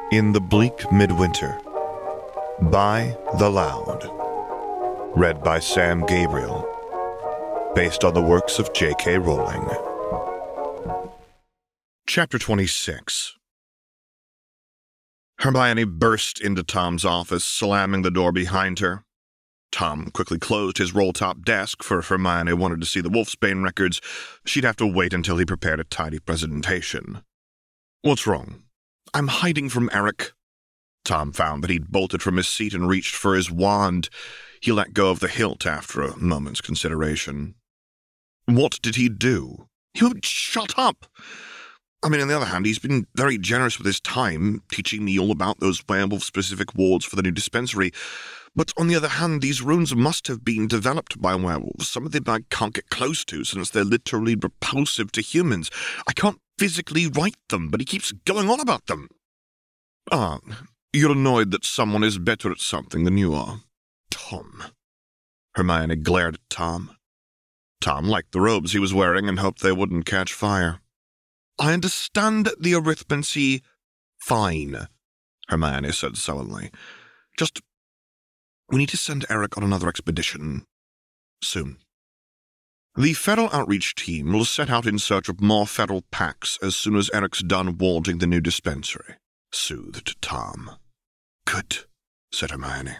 In the Bleak Midwinter by The Loud. Read by Sam Gabriel. Based on the works of J.K. Rowling. Chapter 26. Hermione burst into Tom's office, slamming the door behind her. Tom quickly closed his roll-top desk, for if Hermione wanted to see the Wolfsbane records, she'd have to wait until he prepared a tidy presentation. "What's wrong?" "I'm hiding from Eric." Tom found that he'd bolted from his seat and reached for his wand. He let go of the hilt after a moment's consideration. "What did he do?" "Shut up! On the other hand, he's been very generous with his time, teaching me all about those werewolf-specific wards for the new dispensary. But on the other hand, these runes must have been developed by werewolves, some of them I can't get close to since they're literally repulsive to humans. I can't physically write them, but he keeps going on about them." "Ah, you're annoyed that someone is better at something than you are." "Tom." Hermione glared at Tom. Tom liked the robes he was wearing and hoped they wouldn't catch fire. "I understand the arithmancy." "Fine," Hermione said sullenly. We need to send Eric on another expedition. Soon." The Feral Outreach team will set out in search of more feral packs as soon as Eric's done warding the new dispensary, soothed Tom. "Good," said Hermione.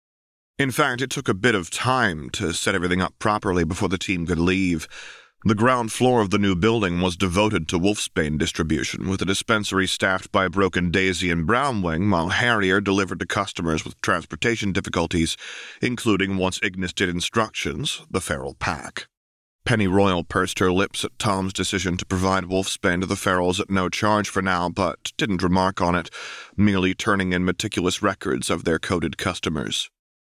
In fact, it took a bit of time to set everything up properly before the team could leave. The ground floor of the new building was devoted to Wolfsbane distribution, with the dispensary staffed by Broken Daisy and Brownwing, while Harrier delivered to customers with transportation difficulties, including, once Ignis did instructions, the feral pack. Penny Royal pursed her lips at Tom's decision to provide Wolfsbane to the ferals at no charge for now, but didn't remark on it, merely turning in meticulous records of their coded customers.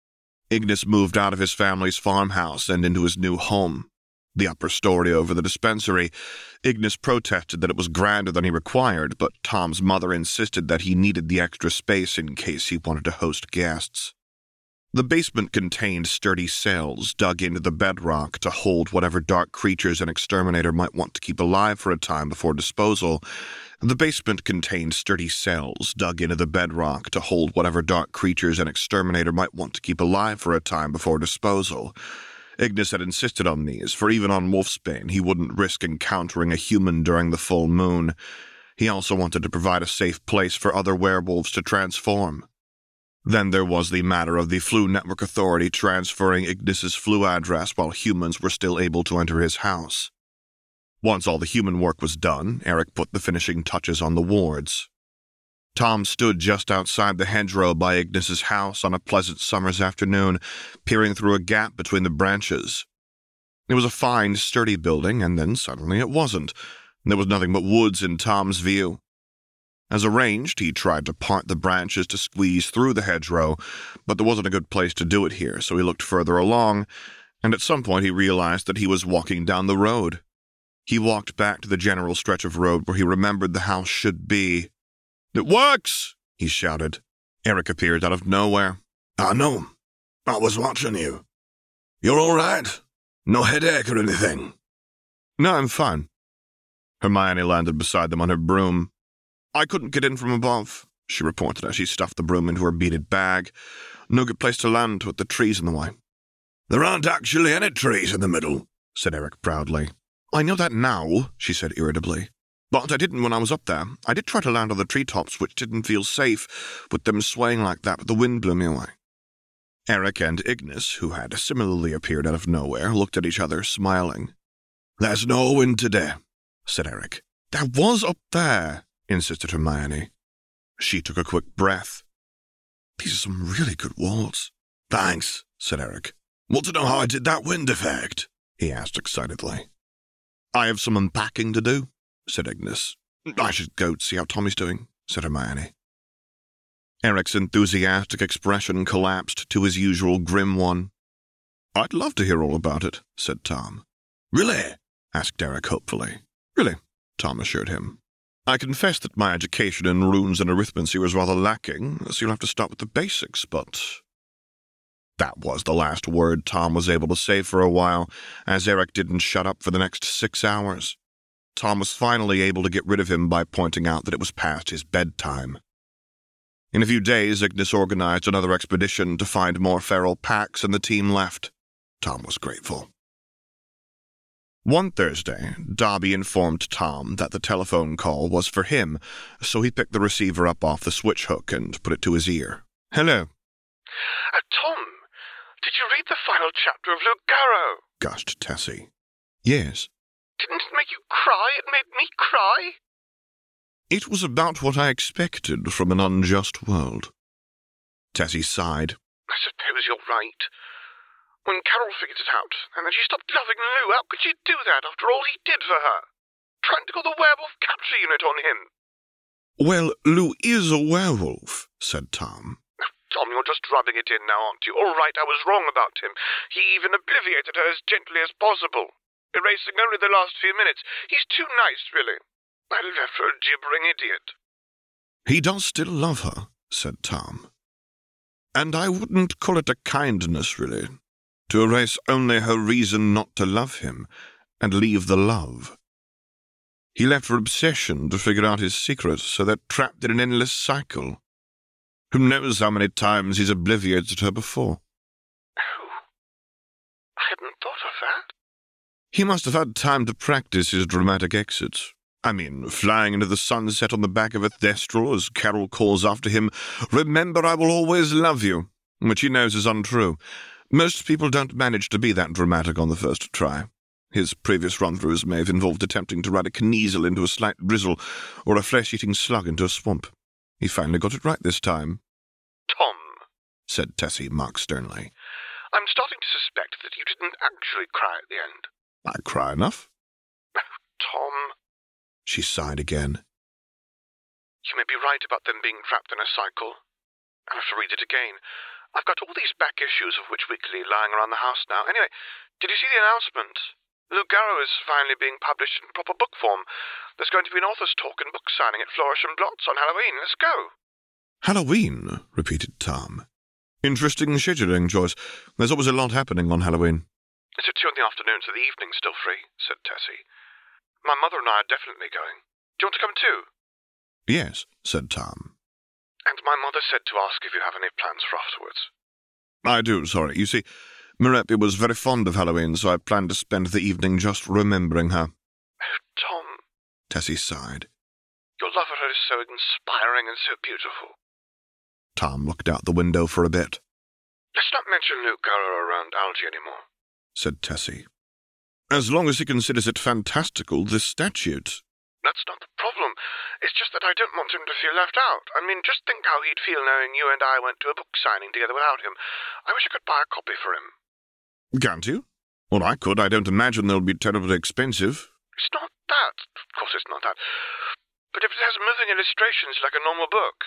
Ignis moved out of his family's farmhouse and into his new home, the upper story over the dispensary. Ignis protested that it was grander than he required, but Tom's mother insisted that he needed the extra space in case he wanted to host guests. The basement contained sturdy cells dug into the bedrock to hold whatever dark creatures an exterminator might want to keep alive for a time before disposal. The basement contained sturdy cells dug into the bedrock to hold whatever dark creatures an exterminator might want to keep alive for a time before disposal. Ignis had insisted on these, for even on Wolfsbane he wouldn't risk encountering a human during the full moon. He also wanted to provide a safe place for other werewolves to transform. Then there was the matter of the Flu Network Authority transferring Ignis's flu address while humans were still able to enter his house. Once all the human work was done, Eric put the finishing touches on the wards. Tom stood just outside the hedgerow by Ignis's house on a pleasant summer's afternoon, peering through a gap between the branches. It was a fine, sturdy building, and then suddenly it wasn't. There was nothing but woods in Tom's view. As arranged, he tried to part the branches to squeeze through the hedgerow, but there wasn't a good place to do it here, so he looked further along, and at some point he realized that he was walking down the road. He walked back to the general stretch of road where he remembered the house should be. "It works!" he shouted. Eric appeared out of nowhere. "I know. I was watching you. You're all right? No headache or anything?" "No, I'm fine." Hermione landed beside them on her broom. "I couldn't get in from above," she reported as she stuffed the broom into her beaded bag. "No good place to land with the trees in the way." "There aren't actually any trees in the middle," said Eric proudly. "I know that now," she said irritably. "But I didn't when I was up there. I did try to land on the treetops, which didn't feel safe, with them swaying like that, but the wind blew me away." Eric and Ignis, who had similarly appeared out of nowhere, looked at each other, smiling. "There's no wind today," said Eric. "There was up there," insisted Hermione. She took a quick breath. "These are some really good walls." "Thanks," said Eric. "Want to know how I did that wind effect?" he asked excitedly. "I have some unpacking to do," said Ignis. "I should go see how Tommy's doing," said Hermione. Eric's enthusiastic expression collapsed to his usual grim one. "I'd love to hear all about it," said Tom. "Really?" asked Eric hopefully. "Really," Tom assured him. "I confess that my education in runes and arithmancy was rather lacking, so you'll have to start with the basics, but—" That was the last word Tom was able to say for a while, as Eric didn't shut up for the next 6 hours. Tom was finally able to get rid of him by pointing out that it was past his bedtime. In a few days, Ignis organized another expedition to find more feral packs, and the team left. Tom was grateful. One Thursday, Darby informed Tom that the telephone call was for him, so he picked the receiver up off the switch hook and put it to his ear. "Hello." Tom, did you read the final chapter of Luke Garrow? Gushed Tessie. "Yes." Didn't it make you cry? It made me cry. It was about what I expected from an unjust world. Tessie sighed. I suppose you're right. When Carol figured it out, and then she stopped loving Lou, how could she do that after all he did for her? Trying to call the werewolf capture unit on him. "Well, Lou is a werewolf," said Tom. Tom, you're just rubbing it in now, aren't you? All right, I was wrong about him. He even obliviated her as gently as possible, erasing only the last few minutes. He's too nice, really. I left for a gibbering idiot. "He does still love her," said Tom. "And I wouldn't call it a kindness, really, to erase only her reason not to love him and leave the love. He left her obsession to figure out his secret, so they're trapped in an endless cycle. Who knows how many times he's obliviated her before?" Oh, I hadn't thought of that. He must have had time to practice his dramatic exits. I mean, flying into the sunset on the back of a Thestral as Carol calls after him, "Remember, I will always love you," which he knows is untrue. Most people don't manage to be that dramatic on the first try. His previous run-throughs may have involved attempting to ride a Kniezel into a slight drizzle or a flesh-eating slug into a swamp. He finally got it right this time. Tom, said Tessie Mark sternly. I'm starting to suspect that you didn't actually cry at the end. I cry enough. Tom, she sighed again. You may be right about them being trapped in a cycle. I'll have to read it again. I've got all these back issues of Witch Weekly lying around the house now. Anyway, did you see the announcement? Luke Garrow is finally being published in proper book form. There's going to be an author's talk and book signing at Flourish and Blots on Halloween. Let's go. Halloween, repeated Tom. Interesting scheduling, Joyce. There's always a lot happening on Halloween. It's at 2 in the afternoon, so the evening's still free, said Tessie. My mother and I are definitely going. Do you want to come too? Yes, said Tom. And my mother said to ask if you have any plans for afterwards. I do, sorry. You see, Mireppe was very fond of Halloween, so I planned to spend the evening just remembering her. Oh, Tom. Tessie sighed. Your love of her is so inspiring and so beautiful. Tom looked out the window for a bit. Let's not mention Luke Garrow around Algie anymore, said Tessie. As long as he considers it fantastical, this statute. That's not the problem. It's just that I don't want him to feel left out. I mean, just think how he'd feel knowing you and I went to a book signing together without him. I wish I could buy a copy for him. Can't you? Well, I could. I don't imagine they'll be terribly expensive. It's not that. Of course it's not that. But if it has moving illustrations like a normal book.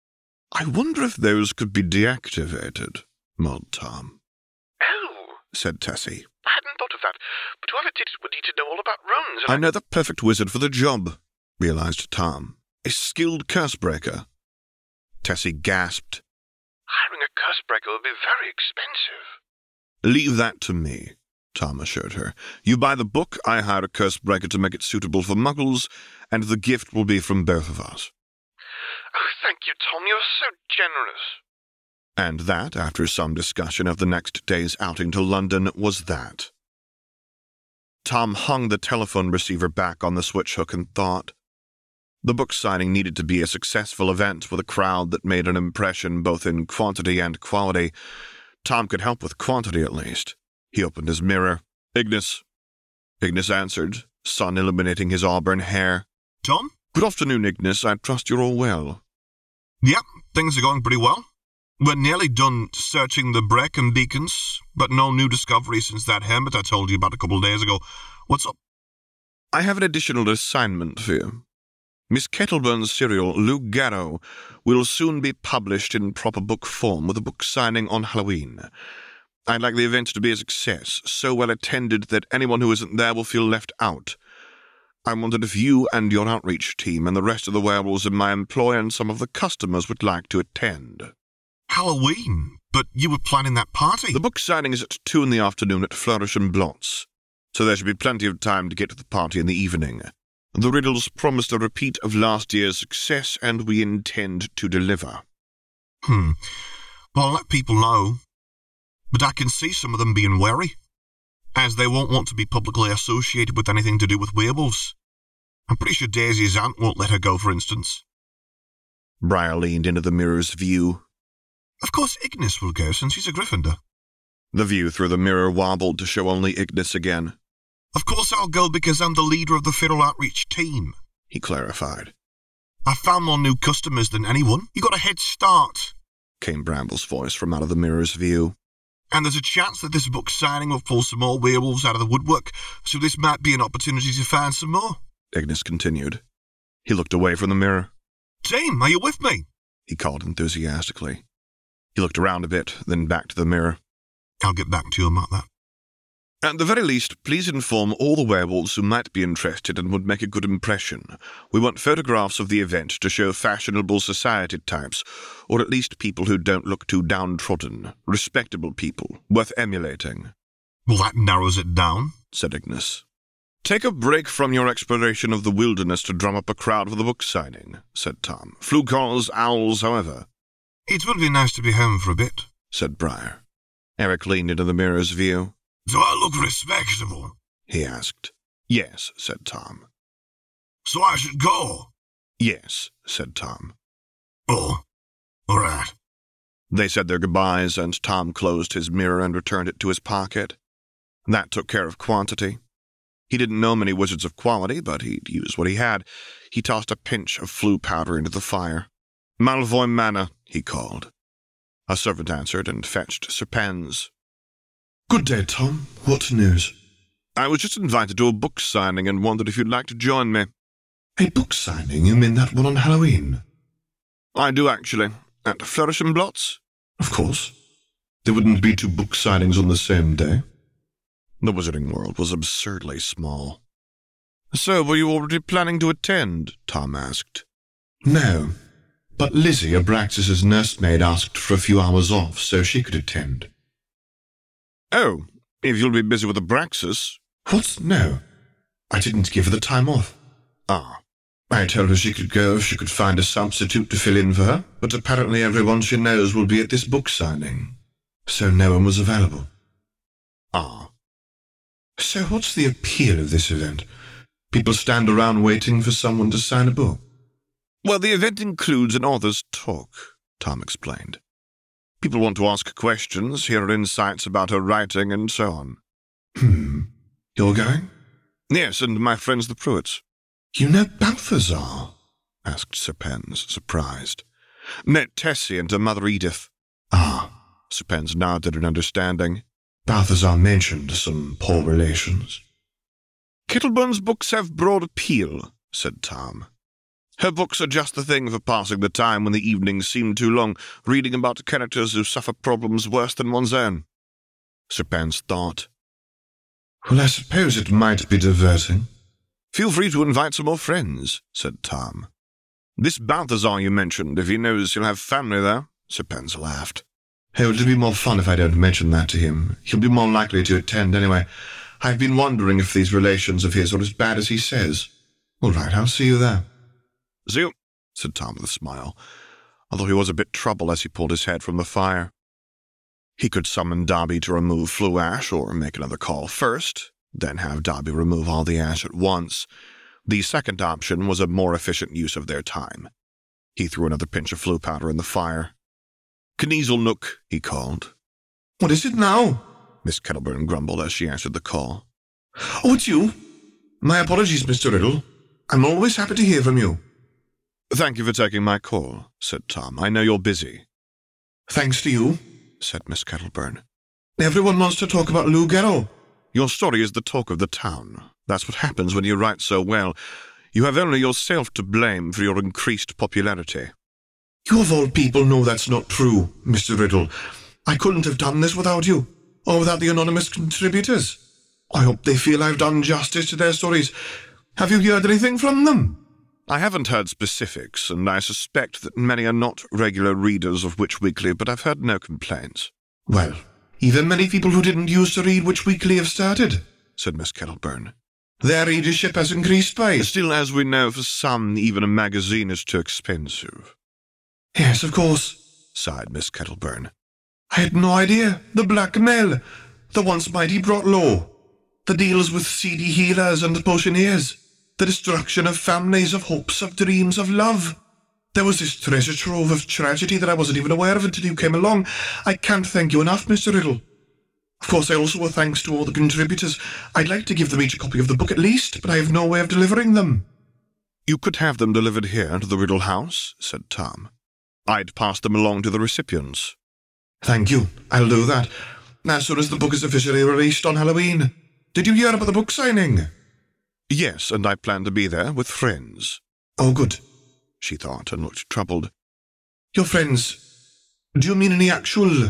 I wonder if those could be deactivated, mulled Tom. Oh, said Tessie. I hadn't thought of that. But whoever did it would need to know all about runes. I know the perfect wizard for the job, realized Tom. A skilled curse-breaker. Tessie gasped. Hiring a curse-breaker would be very expensive. Leave that to me, Tom assured her. You buy the book, I hire a curse-breaker to make it suitable for muggles, and the gift will be from both of us. Oh, thank you, Tom. You're so generous. And that, after some discussion of the next day's outing to London, was that. Tom hung the telephone receiver back on the switch hook and thought. The book signing needed to be a successful event with a crowd that made an impression both in quantity and quality. Tom could help with quantity, at least. He opened his mirror. Ignis. Ignis answered, sun illuminating his auburn hair. Tom? Good afternoon, Ignis. I trust you're all well. Yep, things are going pretty well. We're nearly done searching the Brecon beacons, but no new discovery since that hermit I told you about a couple of days ago. What's up? I have an additional assignment for you. Miss Kettleburn's serial, Luke Garrow, will soon be published in proper book form with a book signing on Halloween. I'd like the event to be a success, so well attended that anyone who isn't there will feel left out. I wondered if you and your outreach team and the rest of the werewolves in my employ and some of the customers would like to attend. Halloween? But you were planning that party. The book signing is at 2 in the afternoon at Flourish and Blots, so there should be plenty of time to get to the party in the evening. The Riddles promised a repeat of last year's success, and we intend to deliver. Well, I'll let people know. But I can see some of them being wary, as they won't want to be publicly associated with anything to do with werewolves. I'm pretty sure Daisy's aunt won't let her go, for instance. Briar leaned into the mirror's view. Of course Ignis will go, since he's a Gryffindor. The view through the mirror wobbled to show only Ignis again. Of course I'll go because I'm the leader of the Feral Outreach team, he clarified. I've found more new customers than anyone. You got a head start, came Bramble's voice from out of the mirror's view. And there's a chance that this book signing will pull some more werewolves out of the woodwork, so this might be an opportunity to find some more, Ignis continued. He looked away from the mirror. Team, are you with me? He called enthusiastically. He looked around a bit, then back to the mirror. I'll get back to you about that. At the very least, please inform all the werewolves who might be interested and would make a good impression. We want photographs of the event to show fashionable society types, or at least people who don't look too downtrodden, respectable people, worth emulating. Well, that narrows it down, said Ignis. Take a break from your exploration of the wilderness to drum up a crowd for the book signing, said Tom. Flugels, owls, however. It would be nice to be home for a bit, said Briar. Eric leaned into the mirror's view. Do I look respectable? He asked. Yes, said Tom. So I should go? Yes, said Tom. Oh, all right. They said their goodbyes, and Tom closed his mirror and returned it to his pocket. That took care of quantity. He didn't know many wizards of quality, but he'd used what he had. He tossed a pinch of flue powder into the fire. Malvoy Manor, he called. A servant answered and fetched Sir Pens. Good day, Tom. What news? I was just invited to a book signing and wondered if you'd like to join me. A book signing? You mean that one on Halloween? I do, actually. At Flourish and Blots? Of course. There wouldn't be two book signings on the same day. The wizarding world was absurdly small. So, were you already planning to attend? Tom asked. No, but Lizzie, Abraxas's nursemaid, asked for a few hours off so she could attend. Oh, if you'll be busy with Abraxas. What? No. I didn't give her the time off. Ah. I told her she could go if she could find a substitute to fill in for her, but apparently everyone she knows will be at this book signing, so no one was available. Ah. So what's the appeal of this event? People stand around waiting for someone to sign a book? Well, the event includes an author's talk, Tom explained. People want to ask questions, hear insights about her writing, and so on. You're going? Yes, and my friends the Pruitts. You know Balthazar? Asked Sir Pens, surprised. Met Tessie and her mother Edith. Ah. Sir Pens nodded in understanding. Balthazar mentioned some poor relations. Kittleburn's books have broad appeal, said Tom. Her books are just the thing for passing the time when the evenings seem too long, reading about characters who suffer problems worse than one's own. Sir Pens thought. Well, I suppose it might be diverting. Feel free to invite some more friends, said Tom. This Balthazar you mentioned, if he knows he'll have family there, Sir Pens laughed. Oh, it'll be more fun if I don't mention that to him. He'll be more likely to attend anyway. I've been wondering if these relations of his are as bad as he says. All right, I'll see you there. See you, said Tom with a smile, although he was a bit troubled as he pulled his head from the fire. He could summon Dobby to remove flue ash or make another call first, then have Dobby remove all the ash at once. The second option was a more efficient use of their time. He threw another pinch of flue powder in the fire. Kneasel Nook, he called. What is it now? Miss Kettleburn grumbled as she answered the call. Oh, it's you. My apologies, Mr. Riddle. I'm always happy to hear from you. Thank you for taking my call, said Tom. I know you're busy. Thanks to you, said Miss Kettleburn. Everyone wants to talk about Lou Garrow. Your story is the talk of the town. That's what happens when you write so well. You have only yourself to blame for your increased popularity. You of all people know that's not true, Mr. Riddle. I couldn't have done this without you, or without the anonymous contributors. I hope they feel I've done justice to their stories. Have you heard anything from them? I haven't heard specifics, and I suspect that many are not regular readers of Witch Weekly, but I've heard no complaints. Well, even many people who didn't used to read Witch Weekly have started, said Miss Kettleburn. Their readership has increased by... Still, as we know, for some, even a magazine is too expensive. Yes, of course. sighed Miss Kettleburn. I had no idea. The blackmail. The once mighty brought low. The deals with seedy healers and potioneers. The destruction of families, of hopes, of dreams, of love. There was this treasure trove of tragedy that I wasn't even aware of until you came along. I can't thank you enough, Mr. Riddle. Of course, I also owe thanks to all the contributors. I'd like to give them each a copy of the book at least, but I have no way of delivering them. You could have them delivered here to the Riddle House, said Tom. I'd pass them along to the recipients. Thank you. I'll do that. As soon as the book is officially released on Halloween. Did you hear about the book signing? Yes, and I plan to be there with friends. Oh, good, she thought, and looked troubled. Your friends? Do you mean any actual...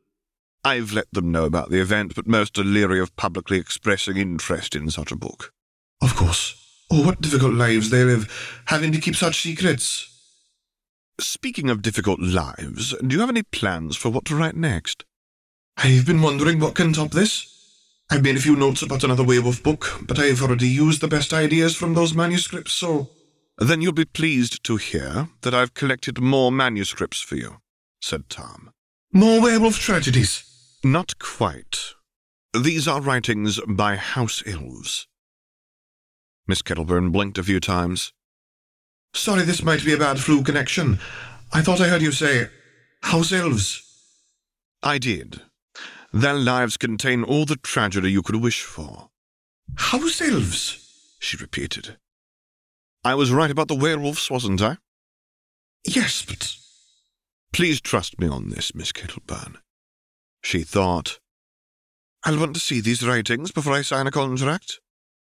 I've let them know about the event, but most are leery of publicly expressing interest in such a book. Of course. Oh, what difficult lives they live, having to keep such secrets. Speaking of difficult lives, do you have any plans for what to write next? I've been wondering what can top this. I've made a few notes about another werewolf book, but I've already used the best ideas from those manuscripts, so... Then you'll be pleased to hear that I've collected more manuscripts for you, said Tom. More werewolf tragedies? Not quite. These are writings by house elves. Miss Kettleburn blinked a few times. Sorry, this might be a bad flu connection. I thought I heard you say, house elves. I did. Their lives contain all the tragedy you could wish for. House elves, she repeated. I was right about the werewolves, wasn't I? Yes, but... Please trust me on this, Miss Kettleburn. She thought, I'll want to see these writings before I sign a contract.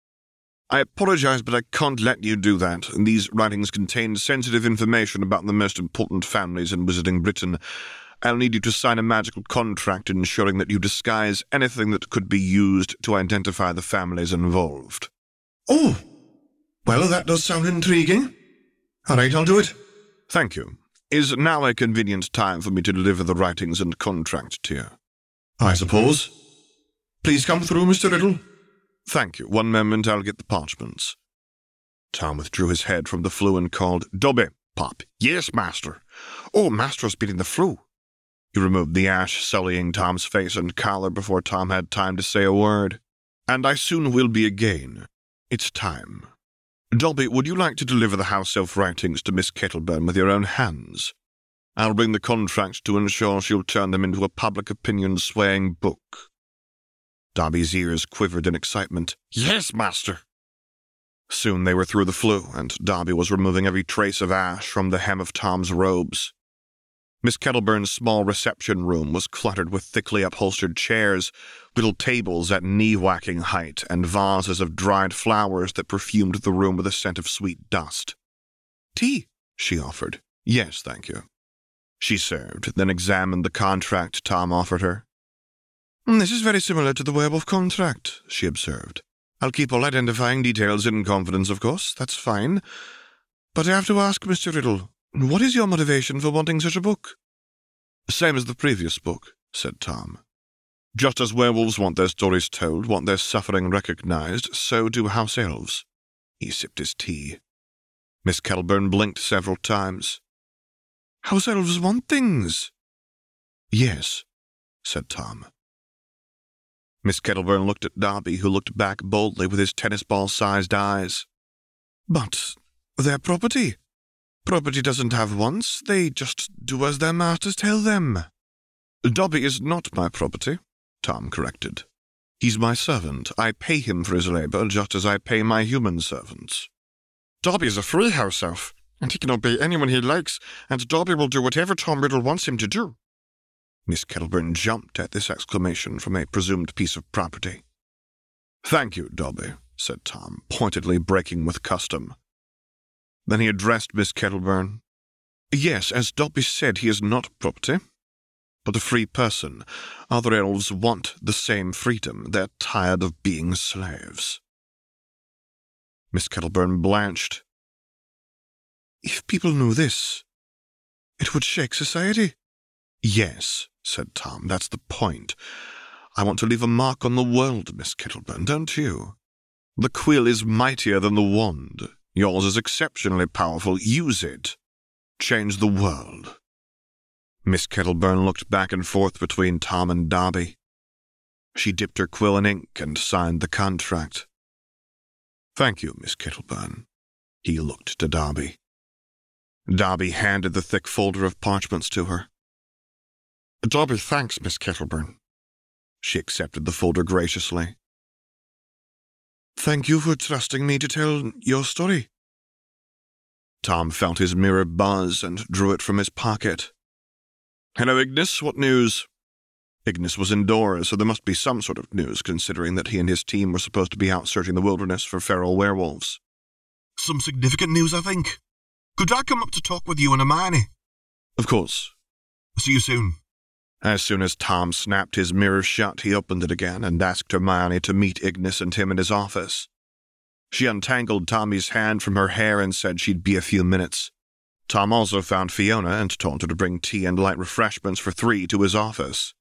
I apologize, but I can't let you do that. These writings contain sensitive information about the most important families in Wizarding Britain. I'll need you to sign a magical contract ensuring that you disguise anything that could be used to identify the families involved. Oh, well, that does sound intriguing. All right, I'll do it. Thank you. Is now a convenient time for me to deliver the writings and contract to you? I suppose. Please come through, Mr. Riddle. Thank you. One moment, I'll get the parchments. Tom withdrew his head from the flue and called, Dobby, Pop. Yes, Master. Oh, Master's been in the flue. He removed the ash, sullying Tom's face and collar before Tom had time to say a word. And I soon will be again. It's time. Dobby, would you like to deliver the house elf writings to Miss Kettleburn with your own hands? I'll bring the contract to ensure she'll turn them into a public opinion-swaying book. Dobby's ears quivered in excitement. Yes, Master. Soon they were through the flue, and Dobby was removing every trace of ash from the hem of Tom's robes. Miss Kettleburn's small reception room was cluttered with thickly upholstered chairs, little tables at knee-whacking height, and vases of dried flowers that perfumed the room with a scent of sweet dust. Tea, she offered. Yes, thank you. She served, then examined the contract Tom offered her. This is very similar to the werewolf contract, she observed. I'll keep all identifying details in confidence, of course. That's fine. But I have to ask, Mr. Riddle, what is your motivation for wanting such a book? Same as the previous book, said Tom. Just as werewolves want their stories told, want their suffering recognized, so do house elves. He sipped his tea. Miss Kettleburn blinked several times. House elves want things. Yes, said Tom. Miss Kettleburn looked at Dobby, who looked back boldly with his tennis-ball-sized eyes. But they're property. Property doesn't have wants. They just do as their masters tell them. Dobby is not my property, Tom corrected. He's my servant. I pay him for his labor just as I pay my human servants. Dobby is a free house elf, and he can obey anyone he likes, and Dobby will do whatever Tom Riddle wants him to do. Miss Kettleburn jumped at this exclamation from a presumed piece of property. Thank you, Dobby, said Tom, pointedly breaking with custom. Then he addressed Miss Kettleburn. Yes, as Dobby said, he is not property, but a free person. Other elves want the same freedom. They're tired of being slaves. Miss Kettleburn blanched. If people knew this, it would shake society. Yes, said Tom, that's the point. I want to leave a mark on the world, Miss Kettleburn, don't you? The quill is mightier than the wand. Yours is exceptionally powerful. Use it. Change the world. Miss Kettleburn looked back and forth between Tom and Darby. She dipped her quill in ink and signed the contract. "Thank you, Miss Kettleburn." He looked to Darby. Darby handed the thick folder of parchments to her. "Darby thanks, Miss Kettleburn." She accepted the folder graciously. "Thank you for trusting me to tell your story." Tom felt his mirror buzz and drew it from his pocket. "Hello, Ignis, what news?" Ignis was indoors, so there must be some sort of news, considering that he and his team were supposed to be out searching the wilderness for feral werewolves. "Some significant news, I think. Could I come up to talk with you and Hermione?" "Of course." "See you soon." As soon as Tom snapped his mirror shut, he opened it again and asked Hermione to meet Ignis and him in his office. She untangled Tommy's hand from her hair and said she'd be a few minutes. Tom also found Fiona and told her to bring tea and light refreshments for 3 to his office.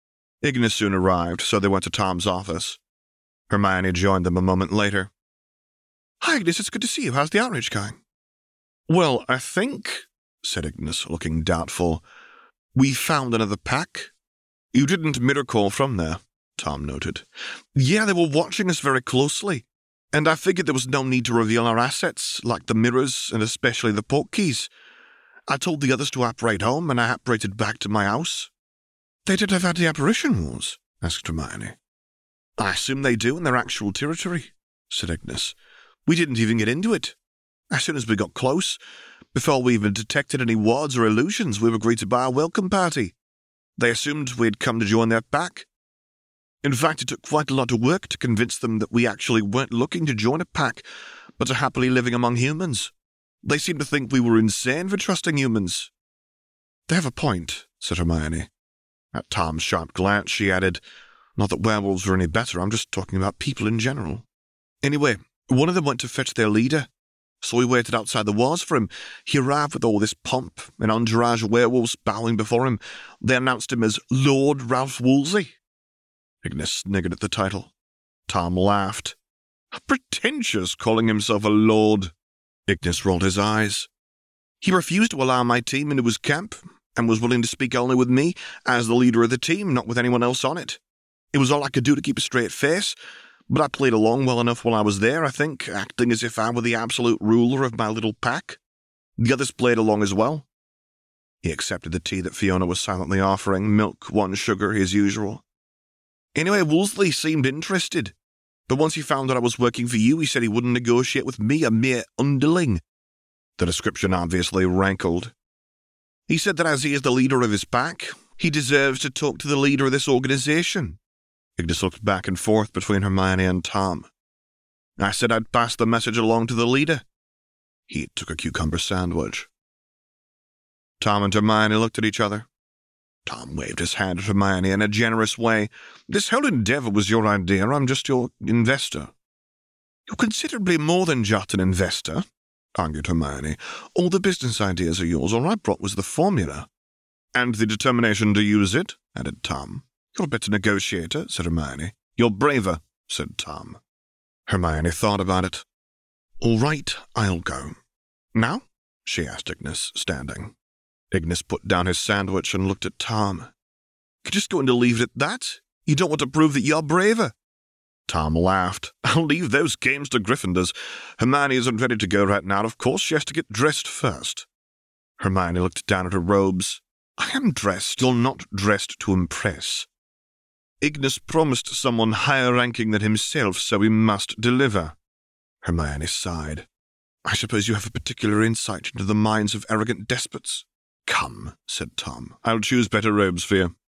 Ignis soon arrived, so they went to Tom's office. Hermione joined them a moment later. "Hi, Ignis, it's good to see you. How's the outreach going?" "Well, I think," said Ignis, looking doubtful, "we found another pack." "You didn't mirror call from there," Tom noted. "Yeah, they were watching us very closely, and I figured there was no need to reveal our assets, like the mirrors and especially the portkeys. I told the others to apparate home, and I apparated back to my house." "They did have had the apparition wars?" asked Hermione. "I assume they do in their actual territory," said Ignis. "We didn't even get into it. As soon as we got close, before we even detected any wards or illusions, we were greeted by a welcome party. They assumed we'd come to join their pack. In fact, it took quite a lot of work to convince them that we actually weren't looking to join a pack, but are happily living among humans. They seemed to think we were insane for trusting humans." "They have a point," said Hermione. At Tom's sharp glance, she added, "Not that werewolves are any better, I'm just talking about people in general. Anyway, one of them went to fetch their leader, so we waited outside the walls for him. He arrived with all this pomp, an entourage of werewolves bowing before him. They announced him as Lord Ralph Woolsey." Ignis sniggered at the title. Tom laughed. "Pretentious, calling himself a lord." Ignis rolled his eyes. "He refused to allow my team into his camp, and was willing to speak only with me as the leader of the team, not with anyone else on it. It was all I could do to keep a straight face, but I played along well enough while I was there, I think, acting as if I were the absolute ruler of my little pack. The others played along as well." He accepted the tea that Fiona was silently offering, milk, 1 sugar, as usual. "Anyway, Woolsey seemed interested, but once he found out I was working for you, he said he wouldn't negotiate with me, a mere underling." The description obviously rankled. "He said that as he is the leader of his pack, he deserves to talk to the leader of this organization." Ignis looked back and forth between Hermione and Tom. "I said I'd pass the message along to the leader." He took a cucumber sandwich. Tom and Hermione looked at each other. Tom waved his hand at Hermione in a generous way. "This whole endeavor was your idea. I'm just your investor." "You're considerably more than just an investor," argued Hermione. "All the business ideas are yours. All I brought was the formula." "And the determination to use it," added Tom. "You're a better negotiator," said Hermione. "You're braver," said Tom. Hermione thought about it. "All right, I'll go." "Now?" she asked Ignis, standing. Ignis put down his sandwich and looked at Tom. "You're just going to leave it at that? You don't want to prove that you're braver?" Tom laughed. "I'll leave those games to Gryffindors. Hermione isn't ready to go right now. Of course, she has to get dressed first." Hermione looked down at her robes. "I am dressed. You're not dressed to impress. Ignis promised someone higher ranking than himself, so he must deliver." Hermione sighed. "I suppose you have a particular insight into the minds of arrogant despots." "Come," said Tom. "I'll choose better robes for you."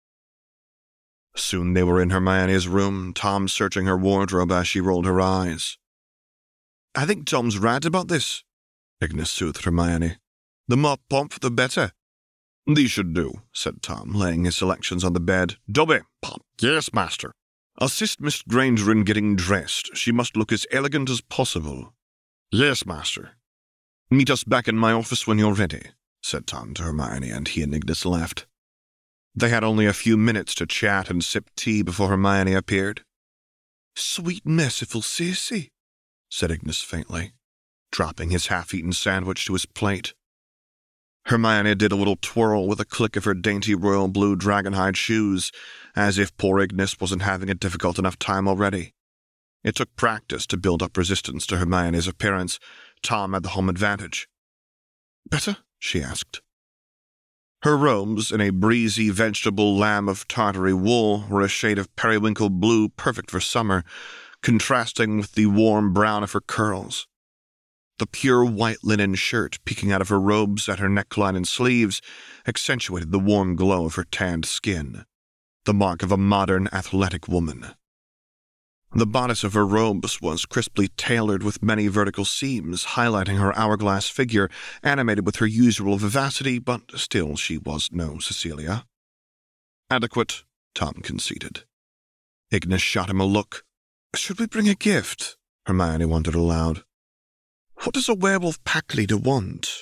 Soon they were in Hermione's room, Tom searching her wardrobe as she rolled her eyes. "I think Tom's right about this," Ignis soothed Hermione. "The more pomp, the better." "These should do," said Tom, laying his selections on the bed. "Dobby!" "Pop." "Yes, master." "Assist Miss Granger in getting dressed. She must look as elegant as possible." "Yes, master." "Meet us back in my office when you're ready," said Tom to Hermione, and he and Ignis left. They had only a few minutes to chat and sip tea before Hermione appeared. "Sweet merciful Circe," said Ignis faintly, dropping his half-eaten sandwich to his plate. Hermione did a little twirl with a click of her dainty royal blue dragonhide shoes, as if poor Ignis wasn't having a difficult enough time already. It took practice to build up resistance to Hermione's appearance. Tom had the home advantage. "Better?" she asked. Her robes, in a breezy vegetable lamb of Tartary wool, were a shade of periwinkle blue perfect for summer, contrasting with the warm brown of her curls. The pure white linen shirt peeking out of her robes at her neckline and sleeves accentuated the warm glow of her tanned skin, the mark of a modern, athletic woman. The bodice of her robes was crisply tailored with many vertical seams, highlighting her hourglass figure, animated with her usual vivacity, but still she was no Cecilia. "Adequate," Tom conceded. Ignis shot him a look. "Should we bring a gift?" Hermione wondered aloud. "What does a werewolf pack leader want?"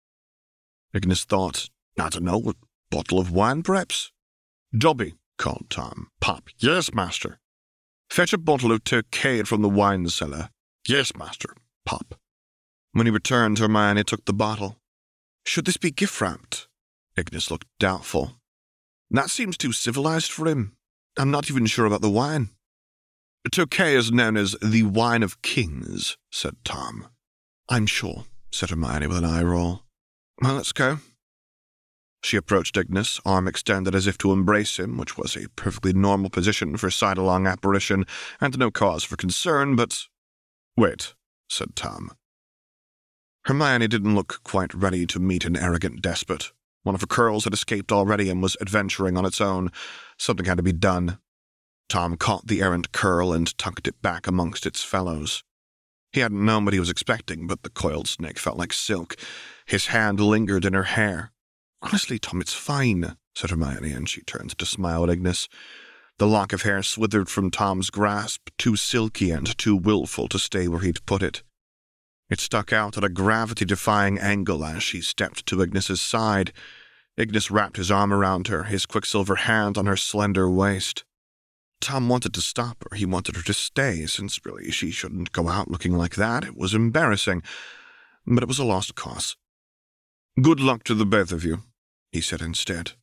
Ignis thought. "I don't know, a bottle of wine, perhaps?" "Dobby," called Tom. "Pop." "Yes, master." "Fetch a bottle of Turkade from the wine cellar." "Yes, master." Pop. When he returned, Hermione took the bottle. "Should this be gift-wrapped?" Ignis looked doubtful. "That seems too civilized for him. I'm not even sure about the wine." "Turkay is known as the wine of kings," said Tom. "I'm sure," said Hermione with an eye roll. "Well, let's go." She approached Ignis, arm extended as if to embrace him, which was a perfectly normal position for a sidelong apparition, and no cause for concern, but— "Wait," said Tom. Hermione didn't look quite ready to meet an arrogant despot. One of her curls had escaped already and was adventuring on its own. Something had to be done. Tom caught the errant curl and tucked it back amongst its fellows. He hadn't known what he was expecting, but the coiled snake felt like silk. His hand lingered in her hair. "Honestly, Tom, it's fine," said Hermione, and she turned to smile at Ignis. The lock of hair slithered from Tom's grasp, too silky and too willful to stay where he'd put it. It stuck out at a gravity-defying angle as she stepped to Ignis's side. Ignis wrapped his arm around her, his quicksilver hand on her slender waist. Tom wanted to stop her. He wanted her to stay, since really she shouldn't go out looking like that. It was embarrassing, but it was a lost cause. "Good luck to the both of you," he said instead.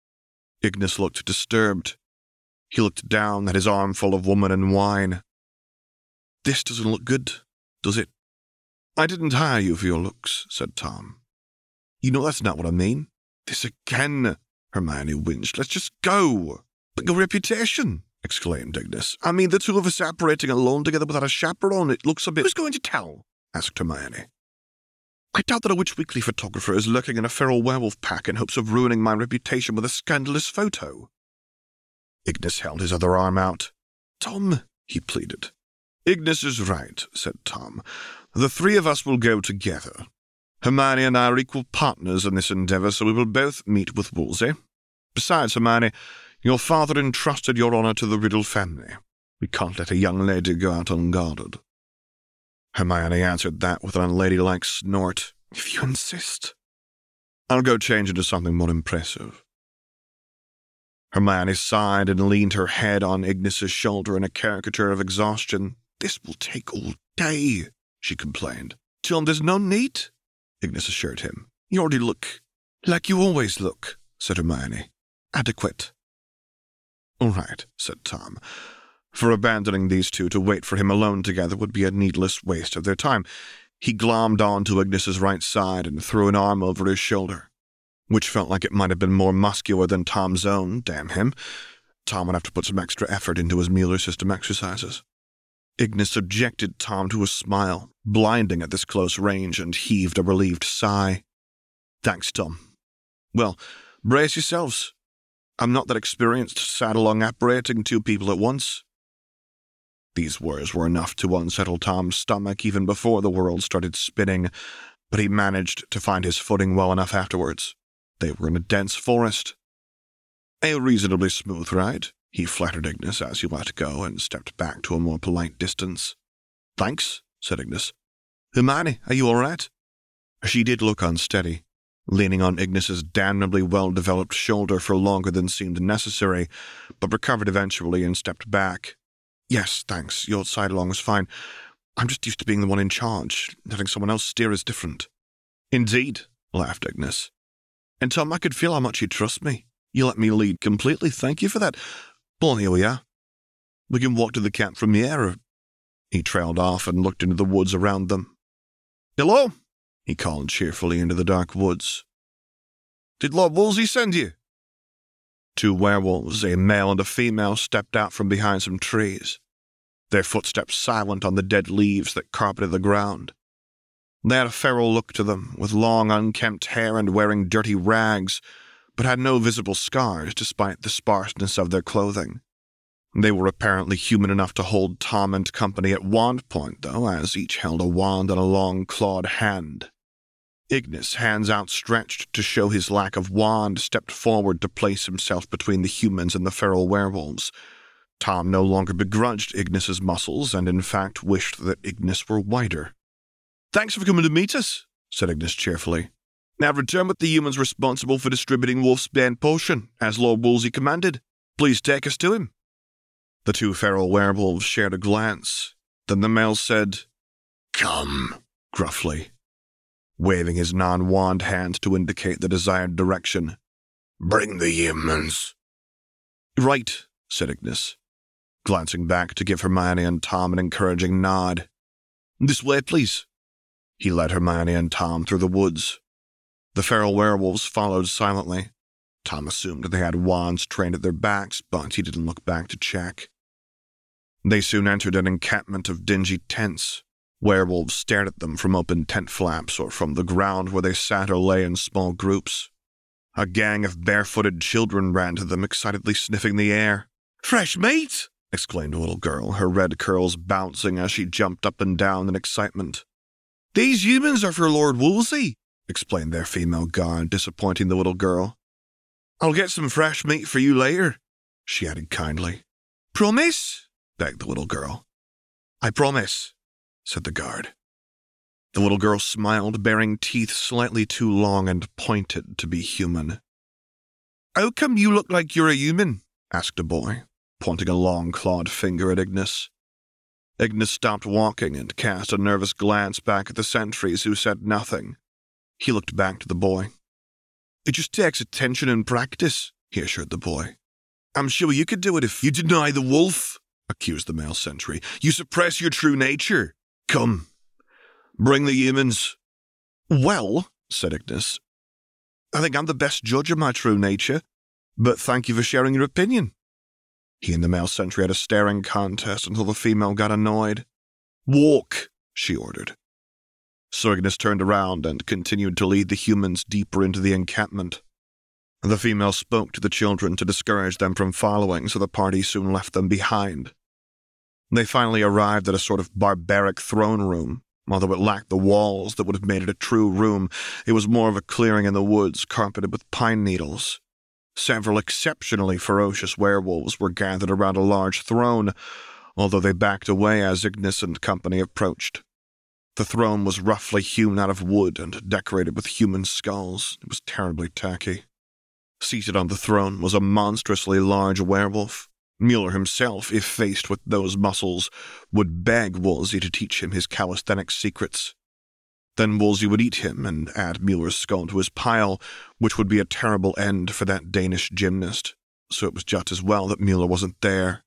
Ignis looked disturbed. He looked down at his armful of woman and wine. "This doesn't look good, does it?" "I didn't hire you for your looks," said Tom. "You know that's not what I mean." "This again," Hermione whinged. "Let's just go." "But your reputation," exclaimed Ignis. "I mean, the two of us apparating alone together without a chaperone, it looks a bit—" "Who's going to tell?" asked Hermione. "I doubt that a Witch Weekly photographer is lurking in a feral werewolf pack in hopes of ruining my reputation with a scandalous photo." Ignis held his other arm out. "Tom," he pleaded. "Ignis is right," said Tom. "The three of us will go together. Hermione and I are equal partners in this endeavor, so we will both meet with Wolsey. Besides, Hermione, your father entrusted your honor to the Riddle family. We can't let a young lady go out unguarded." Hermione answered that with an unladylike snort. "If you insist." "I'll go change into something more impressive." Hermione sighed and leaned her head on Ignis's shoulder in a caricature of exhaustion. "This will take all day," she complained. "Tom, there's no need," Ignis assured him. "You already look like you always look," said Hermione. "Adequate." "All right," said Tom. For abandoning these two to wait for him alone together would be a needless waste of their time. He glommed onto Ignis's right side and threw an arm over his shoulder, which felt like it might have been more muscular than Tom's own, damn him. Tom would have to put some extra effort into his Mueller system exercises. Ignis subjected Tom to a smile, blinding at this close range, and heaved a relieved sigh. "Thanks, Tom. Well, brace yourselves. I'm not that experienced to saddle along apparating two people at once." These words were enough to unsettle Tom's stomach even before the world started spinning, but he managed to find his footing well enough afterwards. They were in a dense forest. "A reasonably smooth ride," he flattered Ignis as he let go and stepped back to a more polite distance. "Thanks," said Ignis. "Hermione, are you all right?" She did look unsteady, leaning on Ignis's damnably well-developed shoulder for longer than seemed necessary, but recovered eventually and stepped back. "Yes, thanks. Your side-along was fine. I'm just used to being the one in charge. Letting someone else steer is different." "Indeed," laughed Ignis. And Tom, I could feel how much you trust me. You let me lead completely. Thank you for that. Well, here we are. We can walk to the camp from here. He trailed off and looked into the woods around them. Hello? He called cheerfully into the dark woods. Did Lord Wolsey send you? 2 werewolves, a male and a female, stepped out from behind some trees, their footsteps silent on the dead leaves that carpeted the ground. They had a feral look to them, with long unkempt hair and wearing dirty rags, but had no visible scars despite the sparseness of their clothing. They were apparently human enough to hold Tom and company at wand point, though, as each held a wand in a long clawed hand. Ignis, hands outstretched to show his lack of wand, stepped forward to place himself between the humans and the feral werewolves. Tom no longer begrudged Ignis's muscles, and in fact wished that Ignis were whiter. Thanks for coming to meet us, said Ignis cheerfully. Now return with the humans responsible for distributing Wolfsbane Potion, as Lord Wolsey commanded. Please take us to him. The 2 feral werewolves shared a glance. Then the male said, Come, gruffly, waving his non-wand hand to indicate the desired direction. Bring the humans. Right, said Ignis, glancing back to give Hermione and Tom an encouraging nod. This way, please. He led Hermione and Tom through the woods. The feral werewolves followed silently. Tom assumed they had wands trained at their backs, but he didn't look back to check. They soon entered an encampment of dingy tents. Werewolves stared at them from open tent flaps or from the ground where they sat or lay in small groups. A gang of barefooted children ran to them, excitedly sniffing the air. Fresh meat! Exclaimed a little girl, her red curls bouncing as she jumped up and down in excitement. These humans are for Lord Wolsey, explained their female guard, disappointing the little girl. I'll get some fresh meat for you later, she added kindly. Promise? Begged the little girl. I promise, said the guard. The little girl smiled, baring teeth slightly too long and pointed to be human. How come you look like you're a human? Asked a boy, pointing a long clawed finger at Ignis. Ignis stopped walking and cast a nervous glance back at the sentries, who said nothing. He looked back to the boy. It just takes attention and practice, he assured the boy. I'm sure you could do it if you deny the wolf, accused the male sentry. You suppress your true nature. Come, bring the humans. Well, said Ignis, I think I'm the best judge of my true nature, but thank you for sharing your opinion. He and the male sentry had a staring contest until the female got annoyed. Walk, she ordered. So Ignis turned around and continued to lead the humans deeper into the encampment. The female spoke to the children to discourage them from following, so the party soon left them behind. They finally arrived at a sort of barbaric throne room. Although it lacked the walls that would have made it a true room, it was more of a clearing in the woods carpeted with pine needles. Several exceptionally ferocious werewolves were gathered around a large throne, although they backed away as Ignis and company approached. The throne was roughly hewn out of wood and decorated with human skulls. It was terribly tacky. Seated on the throne was a monstrously large werewolf. Mueller himself, if faced with those muscles, would beg Wolsey to teach him his calisthenics secrets. Then Wolsey would eat him and add Mueller's skull to his pile, which would be a terrible end for that Danish gymnast, so it was just as well that Mueller wasn't there.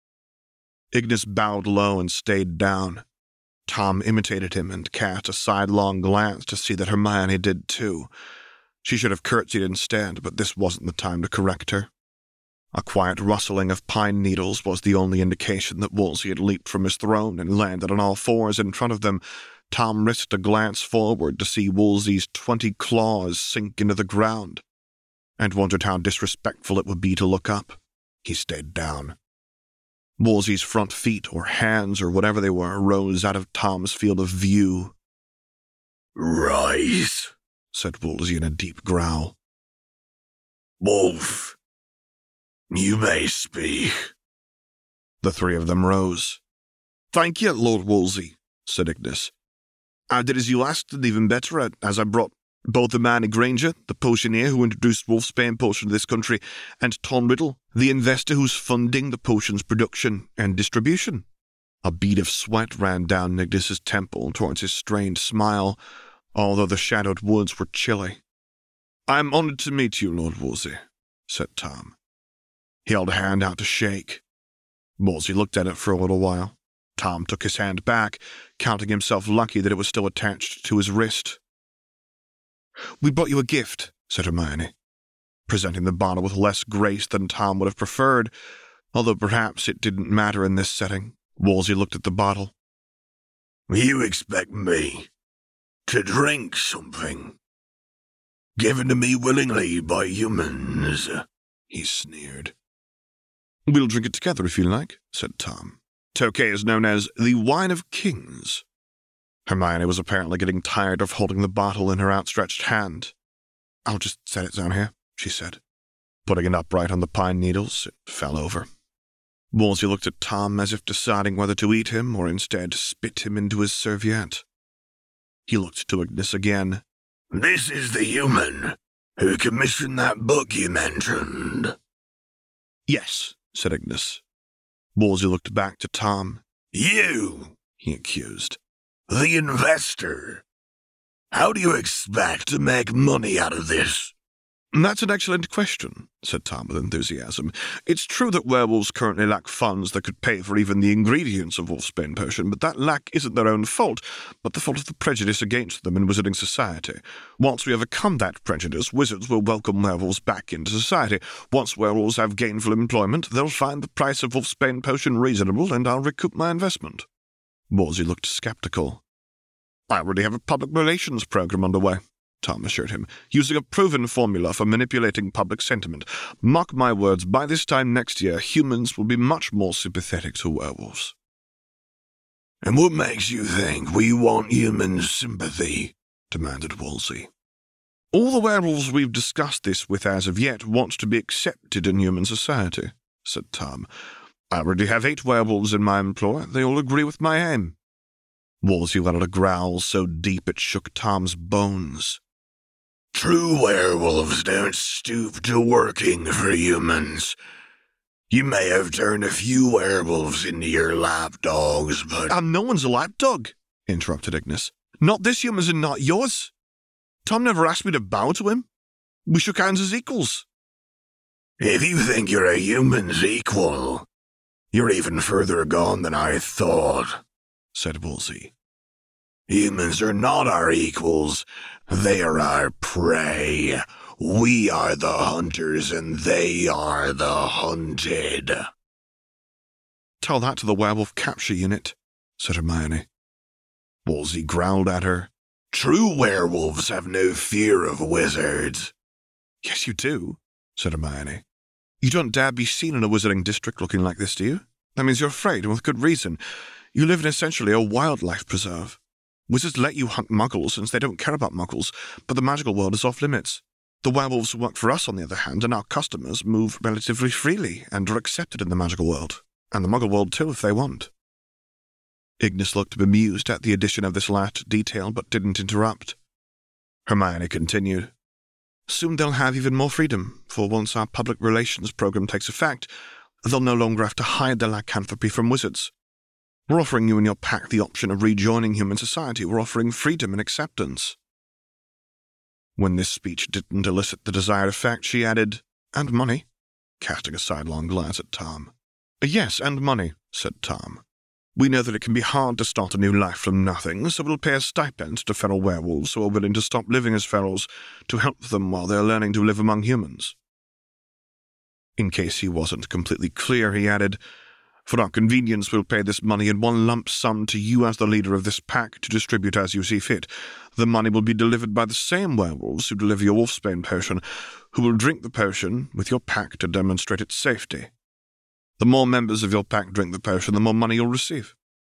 Ignis bowed low and stayed down. Tom imitated him and cast a sidelong glance to see that Hermione did too. She should have curtsied instead, but this wasn't the time to correct her. A quiet rustling of pine needles was the only indication that Wolsey had leaped from his throne and landed on all fours in front of them. Tom risked a glance forward to see Wolsey's 20 claws sink into the ground, and wondered how disrespectful it would be to look up. He stayed down. Wolsey's front feet, or hands, or whatever they were, rose out of Tom's field of view. "Rise," said Wolsey in a deep growl. "Wolf, you may speak." The 3 of them rose. "Thank you, Lord Wolsey," said Ignis. "I did as you asked, and even better, as I brought both Hermione Granger, the potioneer who introduced Wolfsbane Potion to this country, and Tom Riddle, the investor who's funding the potion's production and distribution." A bead of sweat ran down Ignis's temple towards his strained smile, although the shadowed woods were chilly. I'm honored to meet you, Lord Wolsey, said Tom. He held a hand out to shake. Wolsey looked at it for a little while. Tom took his hand back, counting himself lucky that it was still attached to his wrist. We brought you a gift, said Hermione, presenting the bottle with less grace than Tom would have preferred, although perhaps it didn't matter in this setting. Wolsey looked at the bottle. You expect me to drink something given to me willingly by humans? He sneered. We'll drink it together if you like, said Tom. Tokay is known as the Wine of Kings. Hermione was apparently getting tired of holding the bottle in her outstretched hand. I'll just set it down here, she said. Putting it upright on the pine needles, it fell over. Wolsey looked at Tom as if deciding whether to eat him or instead spit him into his serviette. He looked to Ignis again. This is the human who commissioned that book you mentioned. Yes, said Ignis. Wolsey looked back to Tom. You, he accused. The investor. How do you expect to make money out of this? That's an excellent question, said Tom with enthusiasm. It's true that werewolves currently lack funds that could pay for even the ingredients of Wolfsbane potion, but that lack isn't their own fault, but the fault of the prejudice against them in wizarding society. Once we overcome that prejudice, wizards will welcome werewolves back into society. Once werewolves have gainful employment, they'll find the price of Wolfsbane potion reasonable, and I'll recoup my investment. Wolsey looked skeptical. I already have a public relations program underway, Tom assured him, using a proven formula for manipulating public sentiment. Mark my words, by this time next year, humans will be much more sympathetic to werewolves. And what makes you think we want human sympathy? Demanded Wolsey. All the werewolves we've discussed this with as of yet want to be accepted in human society, said Tom. I already have 8 werewolves in my employ. They all agree with my aim. Wolsey let out a growl so deep it shook Tom's bones. True werewolves don't stoop to working for humans. You may have turned a few werewolves into your lapdogs, but... No one's a lapdog, interrupted Ignis. Not this human's and not yours. Tom never asked me to bow to him. We shook hands as equals. If you think you're a human's equal, you're even further gone than I thought, said Wolsey. Humans are not our equals. They are our prey. We are the hunters, and they are the hunted. Tell that to the werewolf capture unit, said Hermione. Wolsey growled at her. True werewolves have no fear of wizards. Yes, you do, said Hermione. You don't dare be seen in a wizarding district looking like this, do you? That means you're afraid, and with good reason. You live in essentially a wildlife preserve. Wizards let you hunt muggles since they don't care about muggles, but the magical world is off limits. The werewolves who work for us, on the other hand, and our customers move relatively freely and are accepted in the magical world, and the muggle world too if they want. Ignis looked bemused at the addition of this last detail, but didn't interrupt. Hermione continued. Soon they'll have even more freedom, for once our public relations program takes effect, they'll no longer have to hide their lycanthropy from wizards. We're offering you and your pack the option of rejoining human society. We're offering freedom and acceptance. When this speech didn't elicit the desired effect, she added, and money, casting a sidelong glance at Tom. Yes, and money, said Tom. We know that it can be hard to start a new life from nothing, so we'll pay a stipend to feral werewolves who are willing to stop living as ferals to help them while they're learning to live among humans. In case he wasn't completely clear, he added, For our convenience, we'll pay this money in one lump sum to you as the leader of this pack to distribute as you see fit. The money will be delivered by the same werewolves who deliver your Wolfsbane potion, who will drink the potion with your pack to demonstrate its safety. The more members of your pack drink the potion, the more money you'll receive.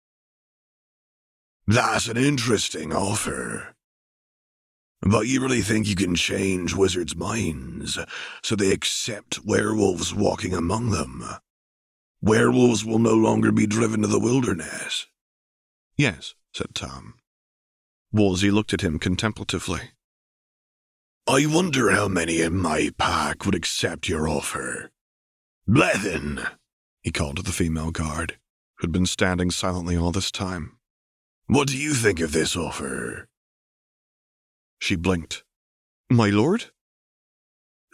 That's an interesting offer. But you really think you can change wizards' minds so they accept werewolves walking among them? Werewolves will no longer be driven to the wilderness. Yes, said Tom. Wolsey looked at him contemplatively. I wonder how many in my pack would accept your offer. Blethen, he called to the female guard, who had been standing silently all this time. What do you think of this offer? She blinked. My lord?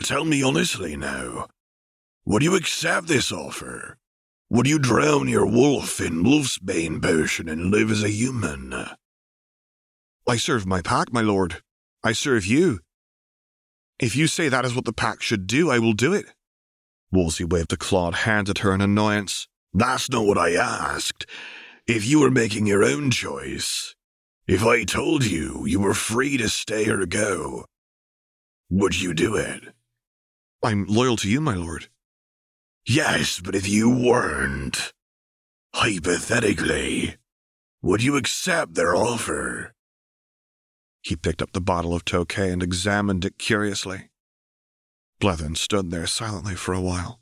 Tell me honestly now, would you accept this offer? Would you drown your wolf in wolfsbane potion and live as a human? I serve my pack, my lord. I serve you. If you say that is what the pack should do, I will do it. Wolsey waved a clawed hand at her in annoyance. That's not what I asked. If you were making your own choice, if I told you you were free to stay or go, would you do it? I'm loyal to you, my lord. Yes, but if you weren't, hypothetically, would you accept their offer? He picked up the bottle of Tokay and examined it curiously. Blethyn stood there silently for a while.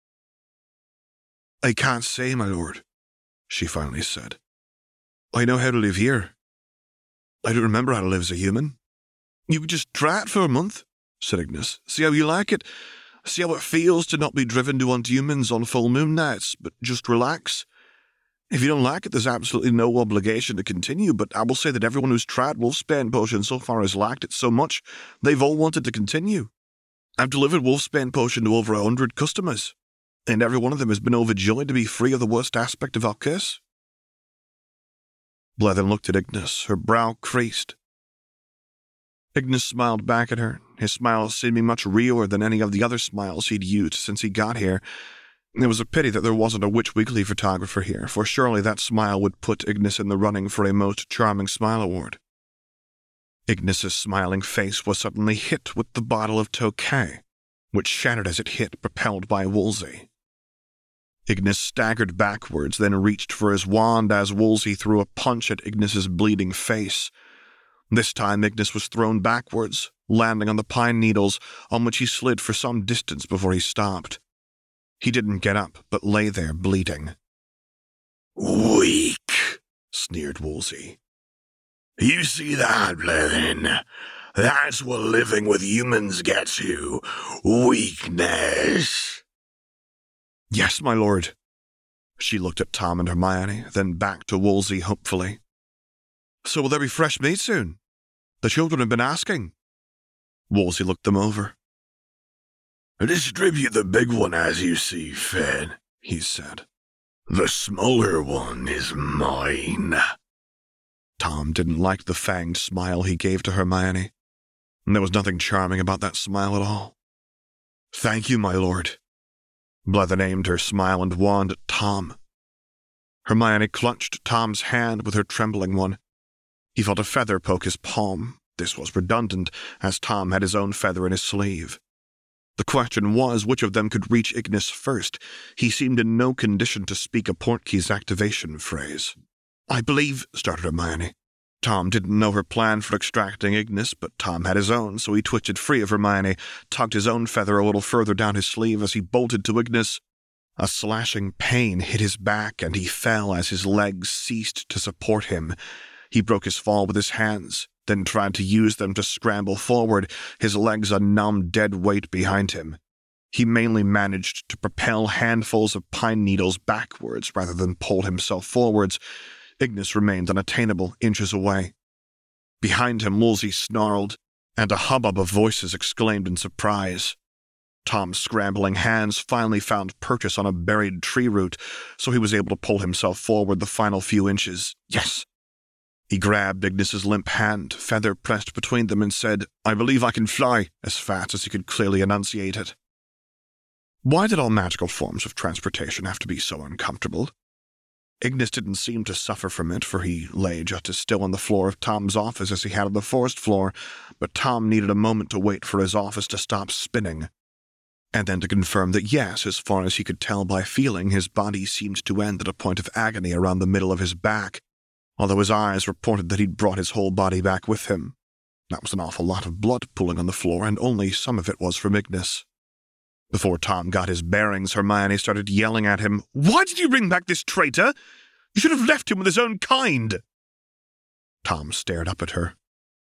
I can't say, my lord, she finally said. I know how to live here. I don't remember how to live as a human. You could just try it for a month, said Ignis. See how you like it. See how it feels to not be driven to hunt humans on full moon nights, but just relax. If you don't like it, there's absolutely no obligation to continue, but I will say that everyone who's tried Wolfsbane Potion so far has liked it so much, they've all wanted to continue. I've delivered Wolfsbane Potion to over 100 customers, and every one of them has been overjoyed to be free of the worst aspect of our curse. Blethyn looked at Ignis, her brow creased. Ignis smiled back at her, his smile seeming much realer than any of the other smiles he'd used since he got here. It was a pity that there wasn't a Witch Weekly photographer here, for surely that smile would put Ignis in the running for a Most Charming Smile award. Ignis's smiling face was suddenly hit with the bottle of Tokay, which shattered as it hit, propelled by Wolsey. Ignis staggered backwards, then reached for his wand as Wolsey threw a punch at Ignis's bleeding face. This time Ignis was thrown backwards, landing on the pine needles, on which he slid for some distance before he stopped. He didn't get up, but lay there bleeding. Weak, sneered Wolsey. You see that, Blethyn? That's what living with humans gets you. Weakness. Yes, my lord. She looked at Tom and Hermione, then back to Wolsey hopefully. So will there be fresh meat soon? The children have been asking. Wolsey looked them over. Distribute the big one as you see fit, he said. The smaller one is mine. Tom didn't like the fanged smile he gave to Hermione. There was nothing charming about that smile at all. Thank you, my lord. Blethyn aimed her smile and wand at Tom. Hermione clutched Tom's hand with her trembling one. He felt a feather poke his palm. This was redundant, as Tom had his own feather in his sleeve. The question was which of them could reach Ignis first. He seemed in no condition to speak a Portkey's activation phrase. I believe, started Hermione. Tom didn't know her plan for extracting Ignis, but Tom had his own, so he twisted free of Hermione, tugged his own feather a little further down his sleeve as he bolted to Ignis. A slashing pain hit his back, and he fell as his legs ceased to support him. He broke his fall with his hands, then tried to use them to scramble forward, his legs a numb dead weight behind him. He mainly managed to propel handfuls of pine needles backwards rather than pull himself forwards. Ignis remained unattainable, inches away. Behind him, Wolsey snarled, and a hubbub of voices exclaimed in surprise. Tom's scrambling hands finally found purchase on a buried tree root, so he was able to pull himself forward the final few inches. Yes! He grabbed Ignis's limp hand, feather pressed between them, and said, I believe I can fly, as fast as he could clearly enunciate it. Why did all magical forms of transportation have to be so uncomfortable? Ignis didn't seem to suffer from it, for he lay just as still on the floor of Tom's office as he had on the forest floor, but Tom needed a moment to wait for his office to stop spinning, and then to confirm that yes, as far as he could tell by feeling, his body seemed to end at a point of agony around the middle of his back, although his eyes reported that he'd brought his whole body back with him. That was an awful lot of blood pooling on the floor, and only some of it was from Ignis. Before Tom got his bearings, Hermione started yelling at him, Why did you bring back this traitor? You should have left him with his own kind. Tom stared up at her.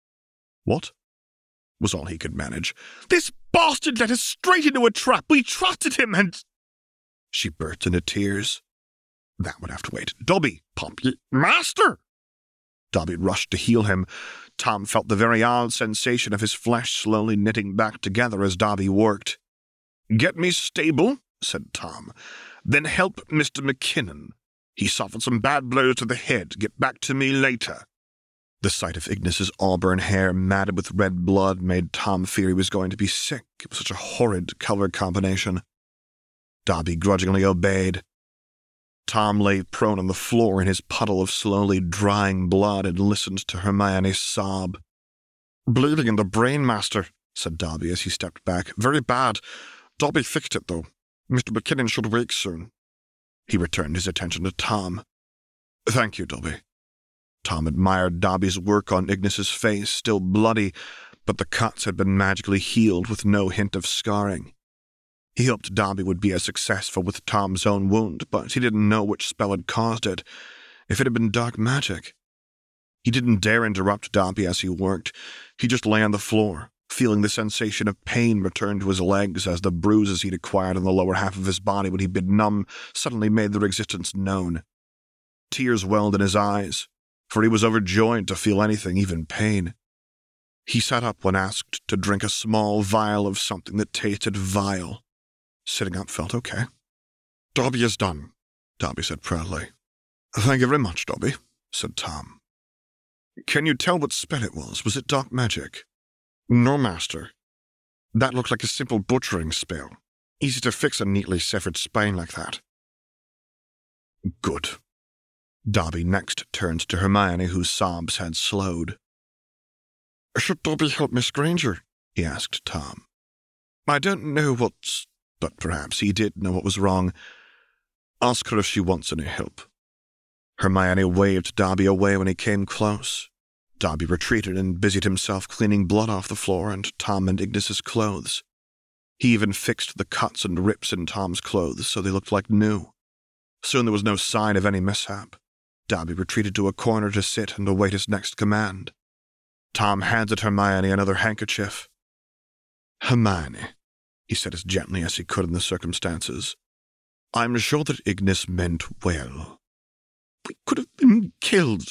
What? Was all he could manage. This bastard led us straight into a trap. We trusted him and... She burst into tears. That would have to wait. Dobby, Pompey, Master! Dobby rushed to heal him. Tom felt the very odd sensation of his flesh slowly knitting back together as Dobby worked. "Get me stable," said Tom. "Then help Mr. McKinnon. He suffered some bad blows to the head. Get back to me later." The sight of Ignis's auburn hair matted with red blood made Tom fear he was going to be sick. It was such a horrid color combination. Dobby grudgingly obeyed. Tom lay prone on the floor in his puddle of slowly drying blood and listened to Hermione sob. "Bleeding in the brain, Master," said Dobby as he stepped back. "Very bad. Dobby fixed it, though. Mr. McKinnon should wake soon." He returned his attention to Tom. "Thank you, Dobby." Tom admired Dobby's work on Ignis's face, still bloody, but the cuts had been magically healed with no hint of scarring. He hoped Dobby would be as successful with Tom's own wound, but he didn't know which spell had caused it, if it had been dark magic. He didn't dare interrupt Dobby as he worked. He just lay on the floor, feeling the sensation of pain return to his legs as the bruises he'd acquired on the lower half of his body when he'd been numb suddenly made their existence known. Tears welled in his eyes, for he was overjoyed to feel anything, even pain. He sat up when asked to drink a small vial of something that tasted vile. Sitting up felt okay. "Dobby is done," Dobby said proudly. "Thank you very much, Dobby," said Tom. "Can you tell what spell it was? Was it dark magic?" "No, Master. That looked like a simple butchering spell. Easy to fix a neatly severed spine like that." "Good." Dobby next turned to Hermione, whose sobs had slowed. "Should Dobby help Miss Granger?" he asked Tom. "I don't know what's—" But perhaps he did know what was wrong. "Ask her if she wants any help." Hermione waved Dobby away when he came close. Dobby retreated and busied himself cleaning blood off the floor and Tom and Ignis's clothes. He even fixed the cuts and rips in Tom's clothes so they looked like new. Soon there was no sign of any mishap. Dobby retreated to a corner to sit and await his next command. Tom handed Hermione another handkerchief. "Hermione," he said as gently as he could in the circumstances, "I'm sure that Ignis meant well. We could have been killed.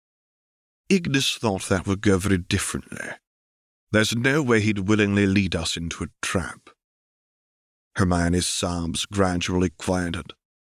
Ignis thought that would go very differently. There's no way he'd willingly lead us into a trap." Hermione's sobs gradually quieted.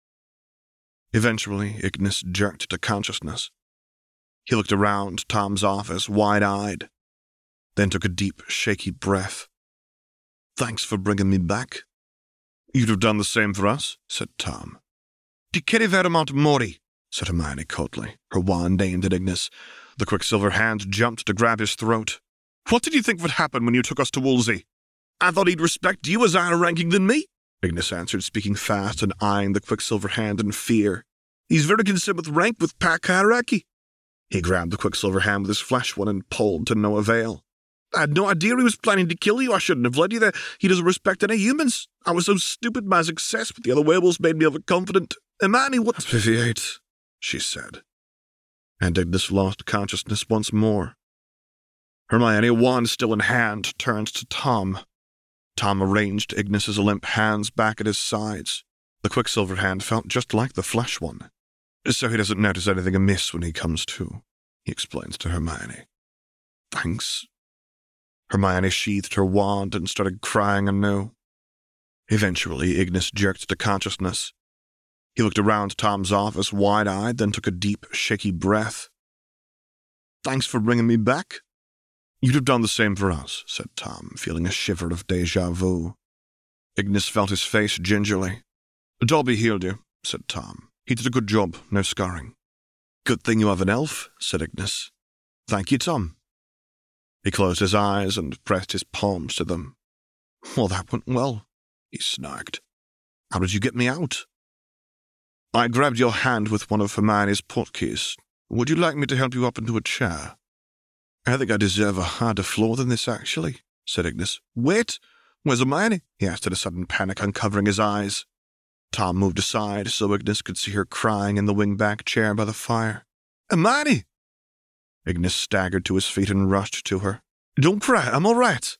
Eventually, Ignis jerked to consciousness. He looked around Tom's office, wide-eyed, then took a deep, shaky breath. "Thanks for bringing me back." "You'd have done the same for us," said Tom. "Dicere veramont mori," said Hermione coldly, her wand aimed at Ignis. The Quicksilver hand jumped to grab his throat. "What did you think would happen when you took us to Wolsey? I thought he'd respect you as higher ranking than me," Ignis answered, speaking fast and eyeing the Quicksilver hand in fear. "He's very concerned with rank with pack hierarchy." He grabbed the Quicksilver hand with his flesh one and pulled to no avail. "I had no idea he was planning to kill you. I shouldn't have led you there. He doesn't respect any humans. I was so stupid my success with the other werewolves made me overconfident. Hermione, what—" "Obliviate," she said. And Ignis lost consciousness once more. Hermione, wand still in hand, turned to Tom. Tom arranged Ignis's limp hands back at his sides. The Quicksilver hand felt just like the flesh one. "So he doesn't notice anything amiss when he comes to," he explained to Hermione. "Thanks." Hermione sheathed her wand and started crying anew. Eventually, Ignis jerked to consciousness. He looked around Tom's office, wide-eyed, then took a deep, shaky breath. "Thanks for bringing me back." "You'd have done the same for us," said Tom, feeling a shiver of déjà vu. Ignis felt his face gingerly. "Dobby healed you," said Tom. "He did a good job, no scarring." "Good thing you have an elf," said Ignis. "Thank you, Tom." He closed his eyes and pressed his palms to them. "Well, that went well," he snarked. "How did you get me out?" "I grabbed your hand with one of Hermione's portkeys. Would you like me to help you up into a chair?" "I think I deserve a harder floor than this, actually," said Ignis. "Wait! Where's Hermione?" he asked in a sudden panic, uncovering his eyes. Tom moved aside so Ignis could see her crying in the wing-back chair by the fire. "Hermione!" Ignis staggered to his feet and rushed to her. "Don't cry, I'm all right."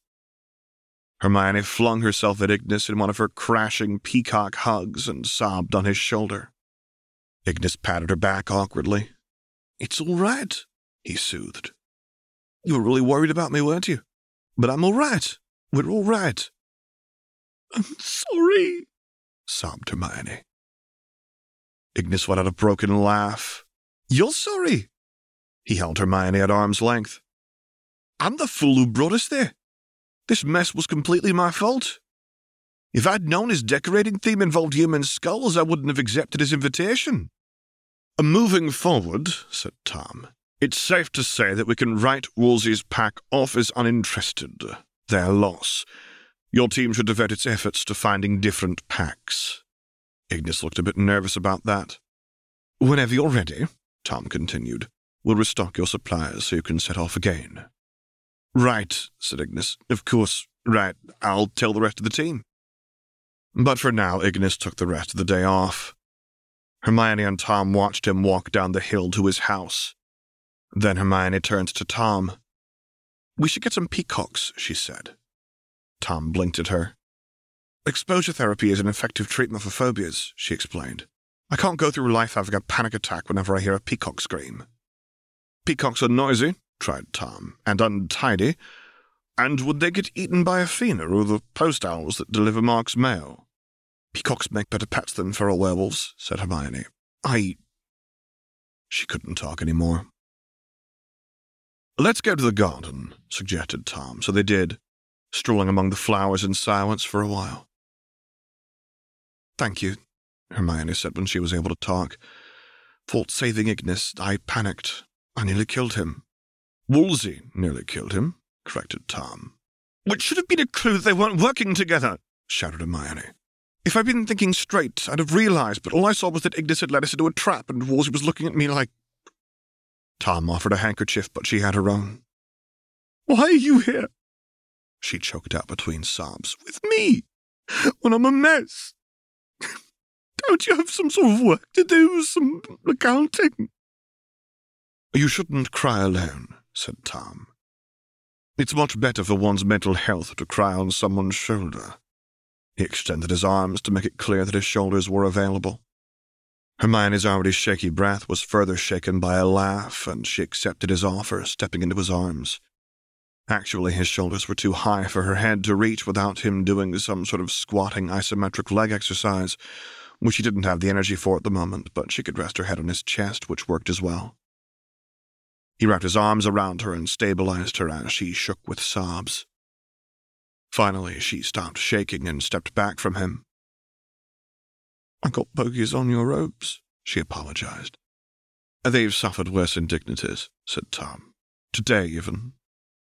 Hermione flung herself at Ignis in one of her crashing peacock hugs and sobbed on his shoulder. Ignis patted her back awkwardly. "It's all right," he soothed. You were really worried about me, weren't you? But I'm all right. We're all right. I'm sorry, sobbed Hermione. Ignis let out a broken laugh. You're sorry. He held Hermione at arm's length. I'm the fool who brought us there. This mess was completely my fault. If I'd known his decorating theme involved human skulls, I wouldn't have accepted his invitation. Moving forward, said Tom, it's safe to say that we can write Wolsey's pack off as uninterested. Their loss. Your team should devote its efforts to finding different packs. Ignis looked a bit nervous about that. Whenever you're ready, Tom continued, we'll restock your supplies so you can set off again. Right, said Ignis. Of course, right. I'll tell the rest of the team. But for now, Ignis took the rest of the day off. Hermione and Tom watched him walk down the hill to his house. Then Hermione turned to Tom. We should get some peacocks, she said. Tom blinked at her. Exposure therapy is an effective treatment for phobias, she explained. I can't go through life having a panic attack whenever I hear a peacock scream. Peacocks are noisy, tried Tom, and untidy. And would they get eaten by Athena or the post owls that deliver Mark's mail? Peacocks make better pets than feral werewolves, said Hermione. She couldn't talk any more. Let's go to the garden, suggested Tom, so they did, strolling among the flowers in silence for a while. Thank you, Hermione said when she was able to talk. For saving Ignis, I panicked. I nearly killed him. Wolsey nearly killed him, corrected Tom. Which should have been a clue that they weren't working together, shouted Hermione. If I'd been thinking straight, I'd have realized, but all I saw was that Ignis had led us into a trap and Wolsey was looking at me like... Tom offered a handkerchief, but she had her own. Why are you here? She choked out between sobs. With me? When I'm a mess? Don't you have some sort of work to do, some accounting? You shouldn't cry alone, said Tom. It's much better for one's mental health to cry on someone's shoulder. He extended his arms to make it clear that his shoulders were available. Hermione's already shaky breath was further shaken by a laugh, and she accepted his offer, stepping into his arms. Actually, his shoulders were too high for her head to reach without him doing some sort of squatting isometric leg exercise, which she didn't have the energy for at the moment, but she could rest her head on his chest, which worked as well. He wrapped his arms around her and stabilized her as she shook with sobs. Finally, she stopped shaking and stepped back from him. I got bogies on your robes, she apologized. They've suffered worse indignities, said Tom. Today, even.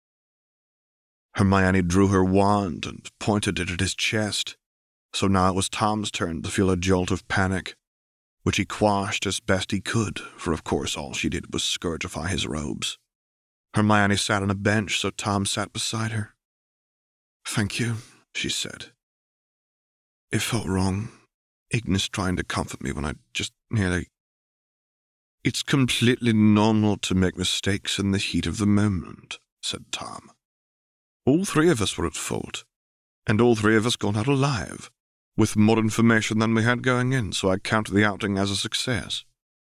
Hermione drew her wand and pointed it at his chest, so now it was Tom's turn to feel a jolt of panic, which he quashed as best he could, for of course all she did was scourgify his robes. Hermione sat on a bench, so Tom sat beside her. Thank you, she said. It felt wrong, Ignis trying to comfort me when I just nearly... It's completely normal to make mistakes in the heat of the moment, said Tom. All three of us were at fault, and all three of us got out alive, with more information than we had going in, so I count the outing as a success.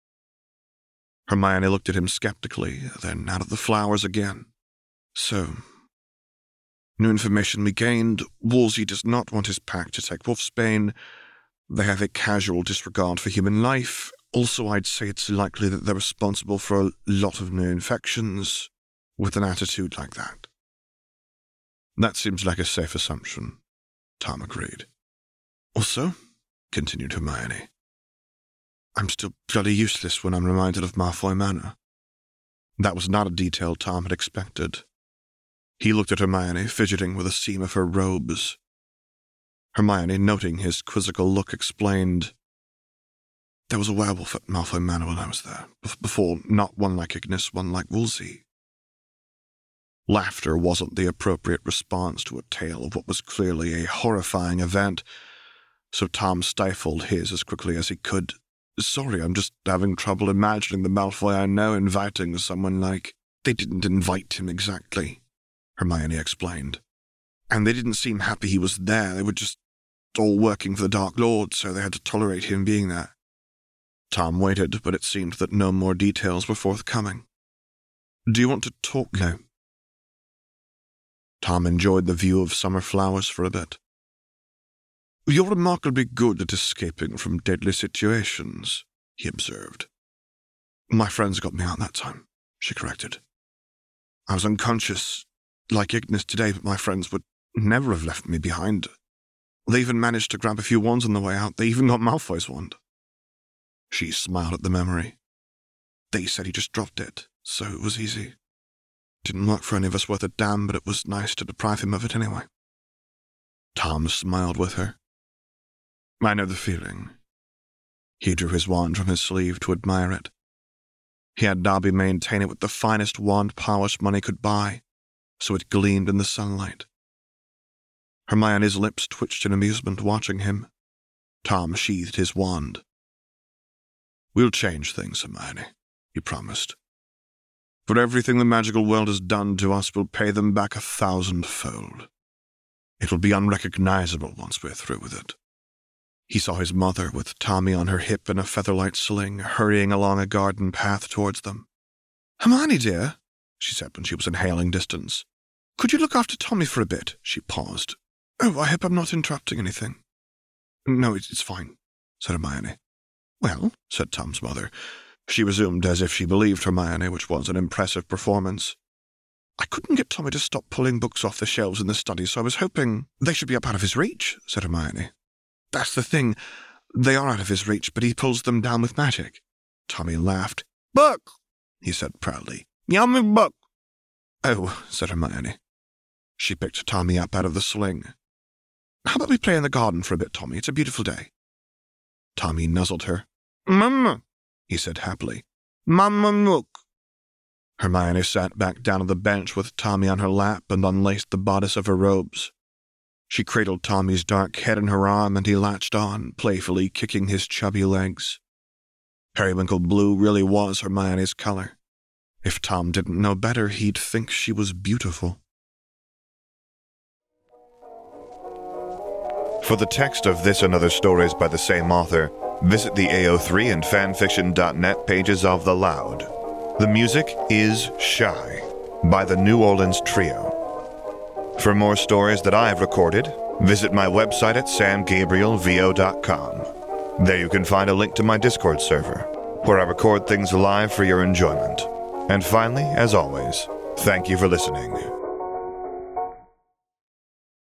Hermione looked at him skeptically, then out at the flowers again. So, new information we gained. Wolsey does not want his pack to take Wolfsbane. They have a casual disregard for human life. Also, I'd say it's likely that they're responsible for a lot of new infections, with an attitude like that. That seems like a safe assumption, Tom agreed. Also, continued Hermione, I'm still bloody useless when I'm reminded of Malfoy Manor. That was not a detail Tom had expected. He looked at Hermione, fidgeting with a seam of her robes. Hermione, noting his quizzical look, explained, There was a werewolf at Malfoy Manor when I was there. Before, not one like Ignis, one like Wolsey. Laughter wasn't the appropriate response to a tale of what was clearly a horrifying event, so Tom stifled his as quickly as he could. Sorry, I'm just having trouble imagining the Malfoy I know inviting someone like... They didn't invite him exactly, Hermione explained. And they didn't seem happy he was there. They were just all working for the Dark Lord, so they had to tolerate him being there. Tom waited, but it seemed that no more details were forthcoming. Do you want to talk now? Tom enjoyed the view of summer flowers for a bit. "You're remarkably good at escaping from deadly situations," he observed. "My friends got me out that time," she corrected. "I was unconscious, like Ignis today, but my friends would never have left me behind. They even managed to grab a few wands on the way out. They even got Malfoy's wand." She smiled at the memory. "They said he just dropped it, so it was easy. Didn't work for any of us worth a damn, but it was nice to deprive him of it anyway." Tom smiled with her. "I know the feeling." He drew his wand from his sleeve to admire it. He had Dobby maintain it with the finest wand polish money could buy, so it gleamed in the sunlight. Hermione's lips twitched in amusement watching him. Tom sheathed his wand. "We'll change things, Hermione," he promised. "For everything the magical world has done to us, we'll pay them back 1,000-fold. It will be unrecognizable once we're through with it." He saw his mother, with Tommy on her hip in a featherlight sling, hurrying along a garden path towards them. "Hermione, dear," she said when she was in hailing distance, "could you look after Tommy for a bit?" She paused. "Oh, I hope I'm not interrupting anything." "No, it's fine," said Hermione. "Well," said Tom's mother. She resumed as if she believed Hermione, which was an impressive performance. "I couldn't get Tommy to stop pulling books off the shelves in the study, so I was hoping they should be up out of his reach," said Hermione. "That's the thing. They are out of his reach, but he pulls them down with magic." Tommy laughed. "Book," he said proudly. "Yummy book." "Oh," said Hermione. She picked Tommy up out of the sling. "How about we play in the garden for a bit, Tommy? It's a beautiful day." Tommy nuzzled her. "Mama," he said happily. "Mama, look." Hermione sat back down on the bench with Tommy on her lap and unlaced the bodice of her robes. She cradled Tommy's dark head in her arm, and he latched on, playfully kicking his chubby legs. Periwinkle blue really was Hermione's color. If Tom didn't know better, he'd think she was beautiful. For the text of this and other stories by the same author, visit the AO3 and fanfiction.net pages of The Loud. The music is Shy by the New Orleans Trio. For more stories that I've recorded, visit my website at samgabrielvo.com. There you can find a link to my Discord server, where I record things live for your enjoyment. And finally, as always, thank you for listening.